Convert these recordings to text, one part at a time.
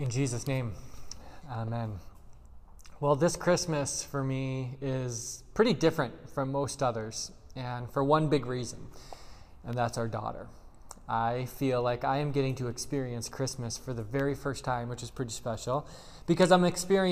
In Jesus' name, amen. Well, this Christmas for me is pretty different from most others, and for one big reason, and that's our daughter. I feel like I am getting to experience Christmas for the very first time, which is pretty special, because I'm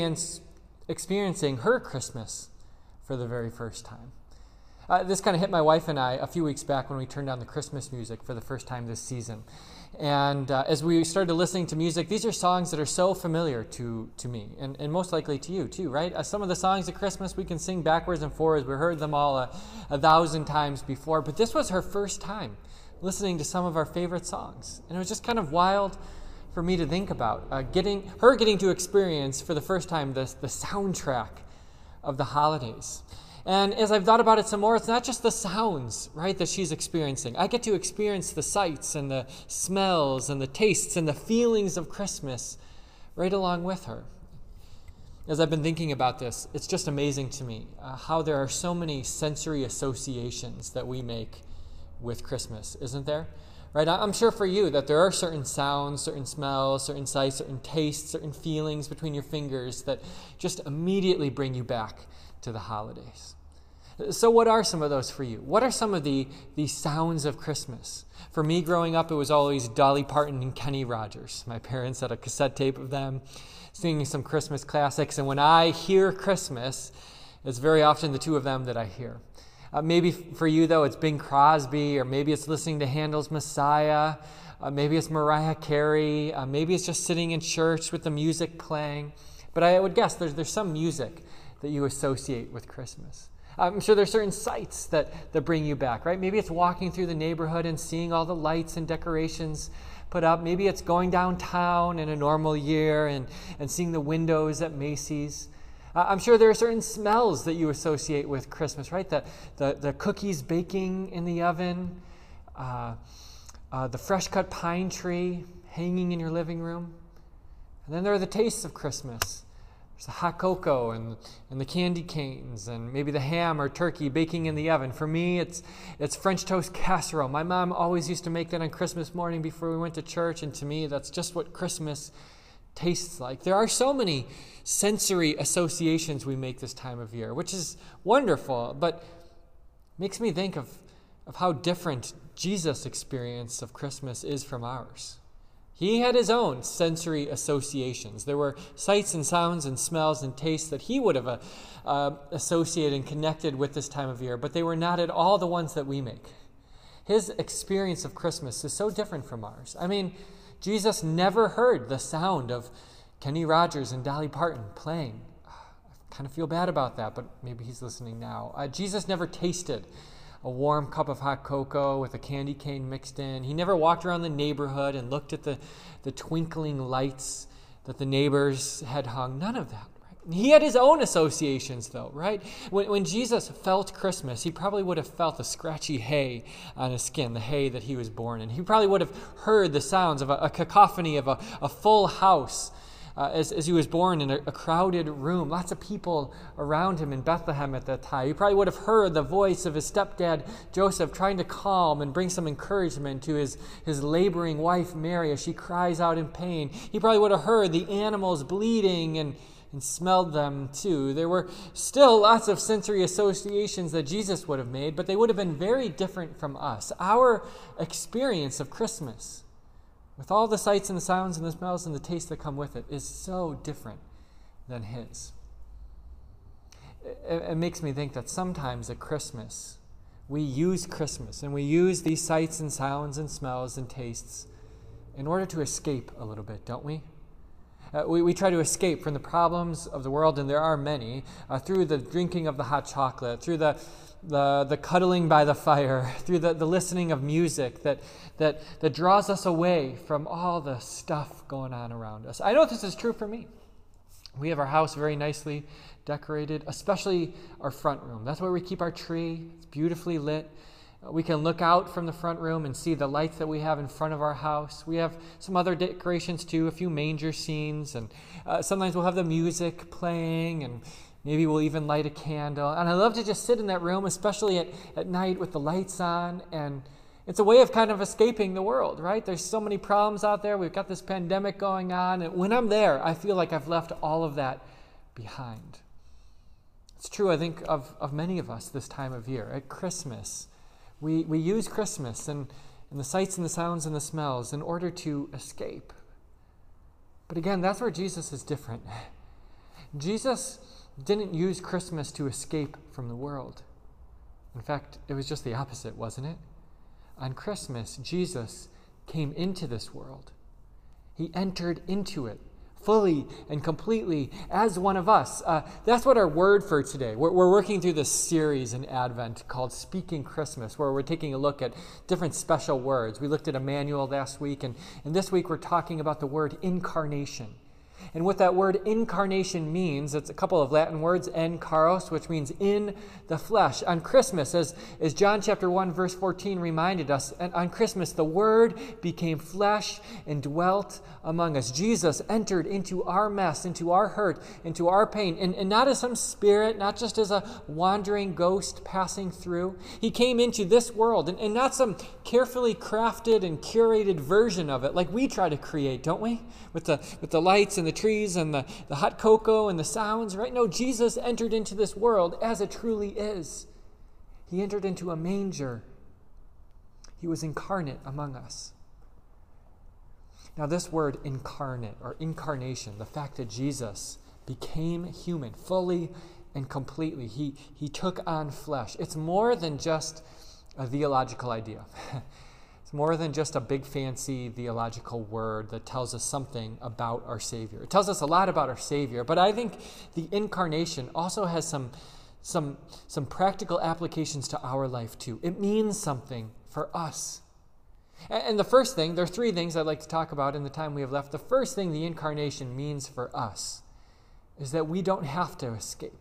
experiencing her Christmas for the very first time. This kind of hit my wife and I a few weeks back when we turned on the Christmas music for the first time this season. And as we started listening to music, these are songs that are so familiar to me, and most likely to you too, right? Some of the songs at Christmas we can sing backwards and forwards. We heard them all a 1,000 times before, but this was her first time listening to some of our favorite songs. And it was just kind of wild for me to think about, getting to experience for the first time the soundtrack of the holidays. And as I've thought about it some more, it's not just the sounds, right, that she's experiencing. I get to experience the sights and the smells and the tastes and the feelings of Christmas right along with her. As I've been thinking about this, it's just amazing to me how there are so many sensory associations that we make with Christmas, isn't there? Right? I'm sure for you that there are certain sounds, certain smells, certain sights, certain tastes, certain feelings between your fingers that just immediately bring you back to the holidays. So what are some of those for you? What are some of the sounds of Christmas? For me, growing up, it was always Dolly Parton and Kenny Rogers. My parents had a cassette tape of them singing some Christmas classics, and when I hear Christmas, it's very often the two of them that I hear. Maybe for you, though, it's Bing Crosby, or maybe it's listening to Handel's Messiah. Maybe it's Mariah Carey. Maybe it's just sitting in church with the music playing. But I would guess there's some music that you associate with Christmas. I'm sure there's certain sights that bring you back, right? Maybe it's walking through the neighborhood and seeing all the lights and decorations put up. Maybe it's going downtown in a normal year and seeing the windows at Macy's. I'm sure there are certain smells that you associate with Christmas, right? The cookies baking in the oven, the fresh cut pine tree hanging in your living room. And then there are the tastes of Christmas. There's the hot cocoa and the candy canes and maybe the ham or turkey baking in the oven. For me, it's French toast casserole. My mom always used to make that on Christmas morning before we went to church, and to me, that's just what Christmas tastes like. There are so many sensory associations we make this time of year, which is wonderful, but makes me think of how different Jesus' experience of Christmas is from ours. He had his own sensory associations. There were sights and sounds and smells and tastes that he would have associated and connected with this time of year, but they were not at all the ones that we make. His experience of Christmas is so different from ours. I mean, Jesus never heard the sound of Kenny Rogers and Dolly Parton playing. I kind of feel bad about that, but maybe he's listening now. Jesus never tasted a warm cup of hot cocoa with a candy cane mixed in. He never walked around the neighborhood and looked at the twinkling lights that the neighbors had hung. None of that. Right? He had his own associations, though, right? When Jesus felt Christmas, he probably would have felt the scratchy hay on his skin, the hay that he was born in. He probably would have heard the sounds of a cacophony of a full house as he was born in a crowded room, lots of people around him in Bethlehem at that time. He probably would have heard the voice of his stepdad, Joseph, trying to calm and bring some encouragement to his laboring wife, Mary, as she cries out in pain. He probably would have heard the animals bleating and smelled them too. There were still lots of sensory associations that Jesus would have made, but they would have been very different from us. Our experience of Christmas, with all the sights and the sounds and the smells and the tastes that come with it, is so different than his. It makes me think that sometimes at Christmas, we use Christmas and we use these sights and sounds and smells and tastes in order to escape a little bit, don't we? We try to escape from the problems of the world, and there are many, through the drinking of the hot chocolate, through the cuddling by the fire, through the listening of music that draws us away from all the stuff going on around us. I know this is true for me. We have our house very nicely decorated, especially our front room. That's where we keep our tree. It's beautifully lit. We can look out from the front room and see the lights that we have in front of our house. We have some other decorations too, a few manger scenes, and sometimes we'll have the music playing, and maybe we'll even light a candle. And I love to just sit in that room, especially at night with the lights on, and It's a way of kind of escaping the world, right? There's so many problems out there. We've got this pandemic going on. And when I'm there, I feel like I've left all of that behind. It's true, I think, of many of us this time of year. At Christmas, we use Christmas and the sights and the sounds and the smells in order to escape. But again, that's where Jesus is different. Jesus didn't use Christmas to escape from the world. In fact, it was just the opposite, wasn't it? On Christmas, Jesus came into this world. He entered into it fully and completely as one of us. That's what our word for today. We're working through this series in Advent called Speaking Christmas, where we're taking a look at different special words. We looked at Emmanuel last week, and this week we're talking about the word incarnation. And what that word incarnation means, it's a couple of Latin words, enkaros, which means in the flesh. On Christmas, as John chapter 1, verse 14 reminded us, and on Christmas the Word became flesh and dwelt among us. Jesus entered into our mess, into our hurt, into our pain, and not as some spirit, not just as a wandering ghost passing through. He came into this world, and not some carefully crafted and curated version of it like we try to create, don't we? With the lights and the trees and the hot cocoa and the sounds, right? No, Jesus entered into this world as it truly is. He entered into a manger. He was incarnate among us. Now, this word incarnate or incarnation, the fact that Jesus became human fully and completely, he took on flesh. It's more than just a theological idea. It's more than just a big fancy theological word that tells us something about our Savior. It tells us a lot about our Savior, but I think the incarnation also has some practical applications to our life too. It means something for us. And the first thing, there are three things I'd like to talk about in the time we have left. The first thing the incarnation means for us is that we don't have to escape.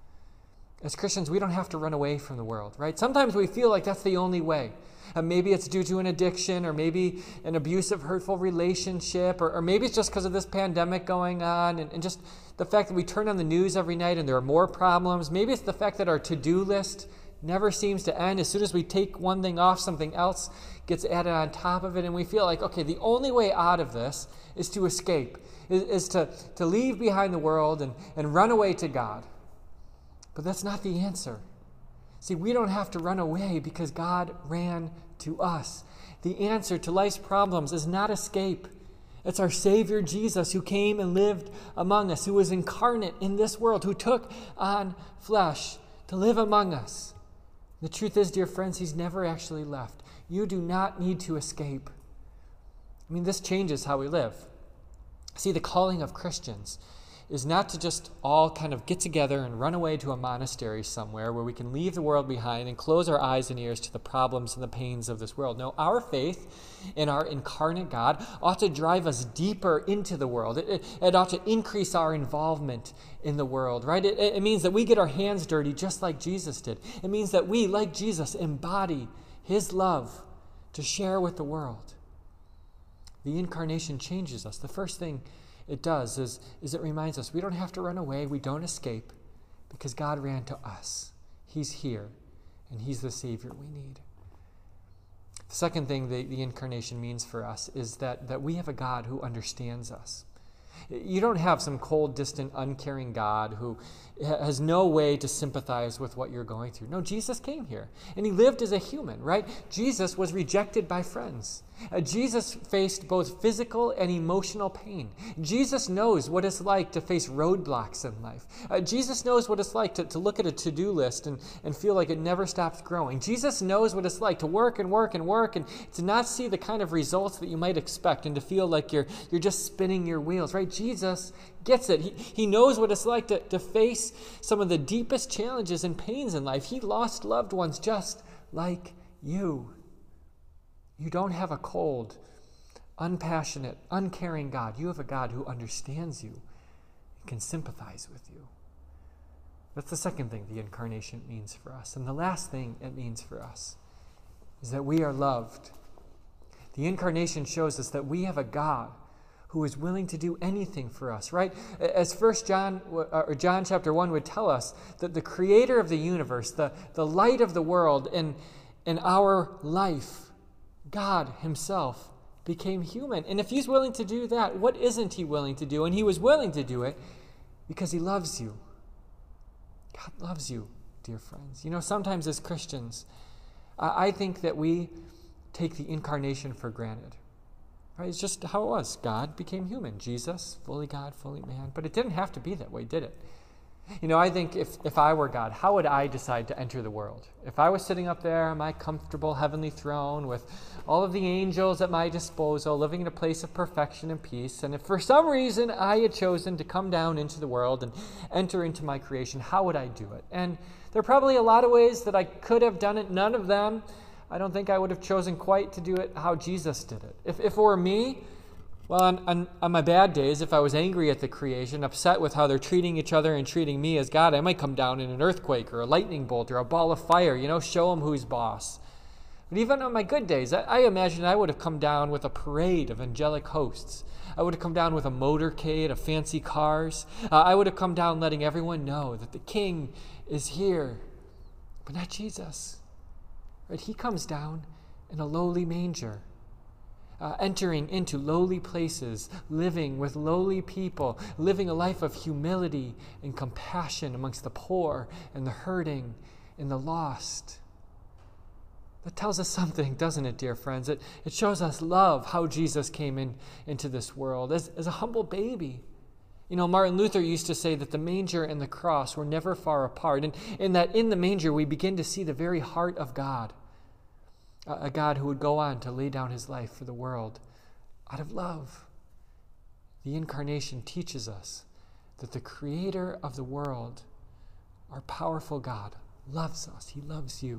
As Christians, we don't have to run away from the world, right? Sometimes we feel like that's the only way. Maybe it's due to an addiction, or maybe an abusive, hurtful relationship, or maybe it's just because of this pandemic going on, and just the fact that we turn on the news every night and there are more problems. Maybe it's the fact that our to-do list never seems to end. As soon as we take one thing off, something else gets added on top of it, and we feel like, okay, the only way out of this is to escape, is to leave behind the world and run away to God. But that's not the answer. See, we don't have to run away because God ran to us. The answer to life's problems is not escape. It's our Savior Jesus who came and lived among us, who was incarnate in this world, who took on flesh to live among us. The truth is, dear friends, he's never actually left. You do not need to escape. I mean, this changes how we live. See, the calling of Christians is not to just all kind of get together and run away to a monastery somewhere where we can leave the world behind and close our eyes and ears to the problems and the pains of this world. No, our faith in our incarnate God ought to drive us deeper into the world. It ought to increase our involvement in the world, right? It means that we get our hands dirty just like Jesus did. It means that we, like Jesus, embody his love to share with the world. The incarnation changes us. The first thing it does is it reminds us we don't have to run away, we don't escape, because God ran to us. He's here, and he's the Savior we need. The second thing the incarnation means for us is that we have a God who understands us. You don't have some cold, distant, uncaring God who has no way to sympathize with what you're going through. No, Jesus came here, and he lived as a human, right? Jesus was rejected by friends. Jesus faced both physical and emotional pain. Jesus knows what it's like to face roadblocks in life. Jesus knows what it's like to look at a to-do list and feel like it never stops growing. Jesus knows what it's like to work and work and work and to not see the kind of results that you might expect and to feel like you're just spinning your wheels, right? Jesus gets it. He knows what it's like to face some of the deepest challenges and pains in life. He lost loved ones just like you. You don't have a cold, unpassionate, uncaring God. You have a God who understands you and can sympathize with you. That's the second thing the incarnation means for us. And the last thing it means for us is that we are loved. The incarnation shows us that we have a God who is willing to do anything for us, right? As John chapter 1 would tell us, that the creator of the universe, the light of the world in our life, God himself became human. And if he's willing to do that, what isn't he willing to do? And he was willing to do it because he loves you. God loves you, dear friends. You know, sometimes as Christians, I think that we take the incarnation for granted. Right? It's just how it was. God became human. Jesus, fully God, fully man. But it didn't have to be that way, did it? You know, I think if I were God, how would I decide to enter the world? If I was sitting up there on my comfortable heavenly throne with all of the angels at my disposal, living in a place of perfection and peace, and if for some reason I had chosen to come down into the world and enter into my creation, how would I do it? And there are probably a lot of ways that I could have done it. None of them, I don't think I would have chosen quite to do it how Jesus did it. If it were me, well, on my bad days, if I was angry at the creation, upset with how they're treating each other and treating me as God, I might come down in an earthquake or a lightning bolt or a ball of fire, show them who's boss. But even on my good days, I imagine I would have come down with a parade of angelic hosts. I would have come down with a motorcade of fancy cars. I would have come down letting everyone know that the King is here, but not Jesus. Right? He comes down in a lowly manger. Entering into lowly places, living with lowly people, living a life of humility and compassion amongst the poor and the hurting and the lost. That tells us something, doesn't it, dear friends? It shows us love, how Jesus came into this world as a humble baby. You know, Martin Luther used to say that the manger and the cross were never far apart, and in that in the manger we begin to see the very heart of God. A God who would go on to lay down his life for the world out of love. The incarnation teaches us that the creator of the world, our powerful God, loves us. He loves you.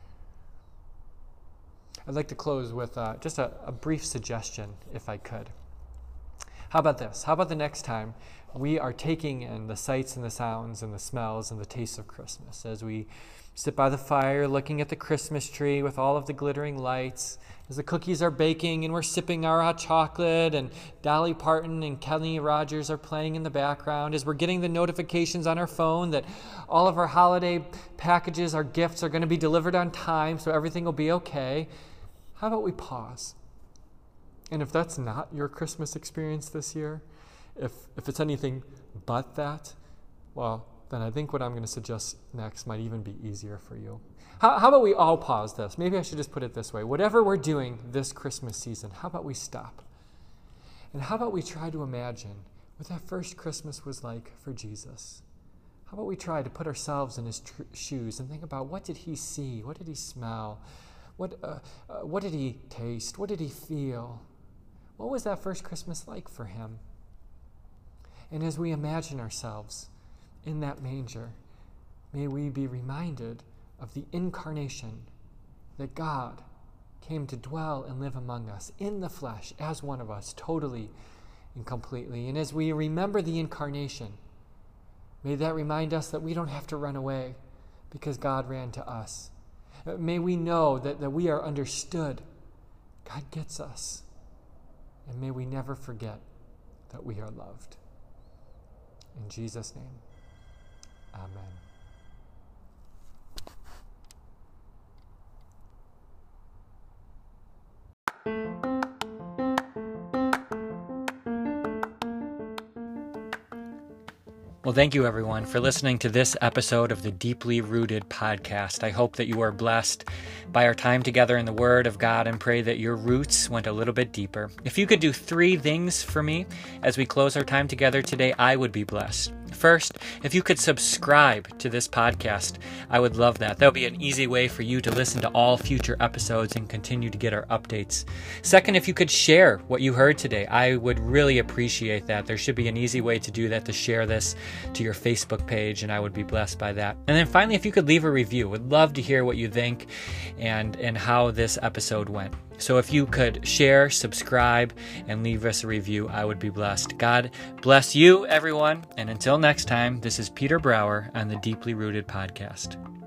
I'd like to close with just a brief suggestion, if I could. How about this? How about the next time we are taking in the sights and the sounds and the smells and the tastes of Christmas as we sit by the fire looking at the Christmas tree with all of the glittering lights, as the cookies are baking and we're sipping our hot chocolate and Dolly Parton and Kenny Rogers are playing in the background, as we're getting the notifications on our phone that all of our holiday packages, our gifts are going to be delivered on time so everything will be okay. How about we pause? And if that's not your Christmas experience this year, if it's anything but that, well, then I think what I'm going to suggest next might even be easier for you. How about we all pause this? Maybe I should just put it this way. Whatever we're doing this Christmas season, how about we stop? And how about we try to imagine what that first Christmas was like for Jesus? How about we try to put ourselves in his shoes and think about what did he see? What did he smell? What did he taste? What did he feel? What was that first Christmas like for him? And as we imagine ourselves in that manger, may we be reminded of the incarnation, that God came to dwell and live among us in the flesh as one of us, totally and completely. And as we remember the incarnation, may that remind us that we don't have to run away because God ran to us. May we know that we are understood. God gets us. And may we never forget that we are loved. In Jesus' name. Amen. Well, thank you, everyone, for listening to this episode of the Deeply Rooted podcast. I hope that you are blessed by our time together in the Word of God and pray that your roots went a little bit deeper. If you could do 3 things for me as we close our time together today, I would be blessed. First, if you could subscribe to this podcast, I would love that. That would be an easy way for you to listen to all future episodes and continue to get our updates. Second, if you could share what you heard today, I would really appreciate that. There should be an easy way to do that, to share this to your Facebook page, and I would be blessed by that. And then finally, if you could leave a review, would love to hear what you think and how this episode went. So if you could share, subscribe, and leave us a review, I would be blessed. God bless you, everyone. And until next time, this is Peter Brower on the Deeply Rooted Podcast.